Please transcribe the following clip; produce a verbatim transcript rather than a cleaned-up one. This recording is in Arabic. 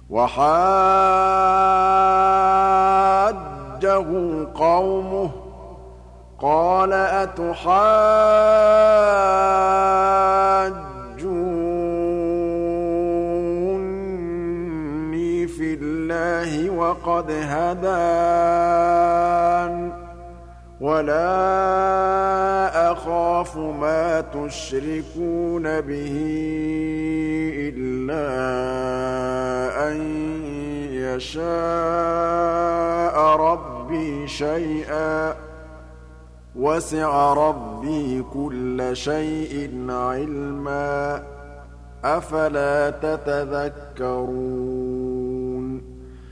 وَحَاجَّهُ قَوْمُهُ قَالَ أَتُحَاجُّونِّي فِي اللَّهِ وَقَدْ هَدَانِ وَلَا أَخَافُ مَا تُشْرِكُونَ بِهِ إِلَّا أَن يَشَاءَ رَبِّي شَيْئًا ۗ وَسِعَ رَبِّي كُلَّ شَيْءٍ عِلْمًا ۗ أَفَلَا تَتَذَكَّرُونَ